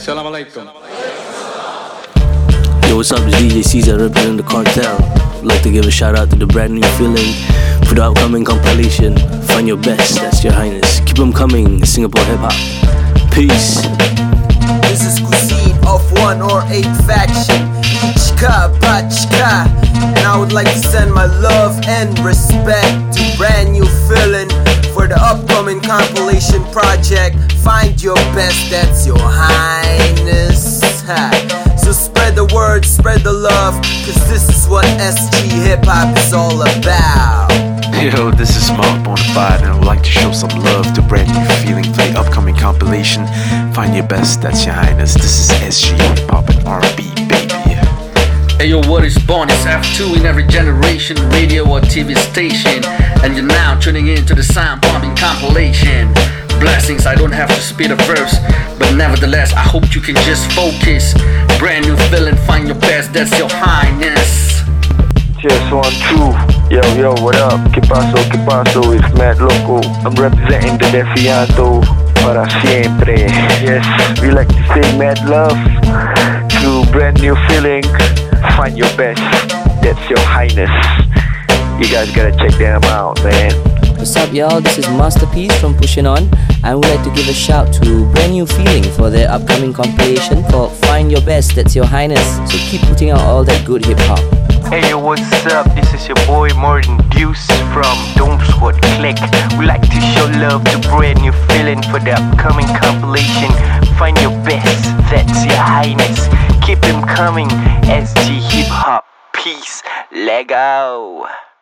Salam alaikum. Yo, what's up? It's DJ Caesar representing the cartel. I'd like to give a shout out to the brand new feeling for the upcoming compilation. Find your best, that's your highness. Keep them coming, Singapore hip hop. Peace. This is cuisine of 1 or 8 faction. Ichka, Bachka. And I would like to send my love and respect to brand new feeling for the upcoming compilation project. Find your best, that's your highness. So spread the word, spread the love, cause this is what SG Hip Hop is all about. Yo, this is Mark Bonafide, and I would like to show some love to brand new feeling for the upcoming compilation. Find your best, that's your highness. This is SG Hip Hop and R&B, baby. Hey yo, what is born? It's F2 in every generation, radio or TV station. And you're now tuning in to the sound bombing compilation. Blessings, I don't have to spit a verse, but nevertheless, I hope you can just focus. Brand new feeling, find your best, that's your highness. Cheers, 1, 2. Yo, what up? Que paso, it's Mad Loco. I'm representing the Defianto para siempre. Yes, we like to say mad love to brand new feeling. Find your best, that's your highness. You guys gotta check them out, man. What's up, y'all? This is Masterpiece from Pushing On. I would like to give a shout to Brand New Feeling for their upcoming compilation called Find Your Best, That's Your Highness. So keep putting out all that good hip hop. Hey yo, what's up? This is your boy Martin Deuce from Dome Squad Click. We like to show love to Brand New Feeling for the upcoming compilation. Find your best, that's your highness. Keep them coming, SG Hip Hop. Peace, Lego.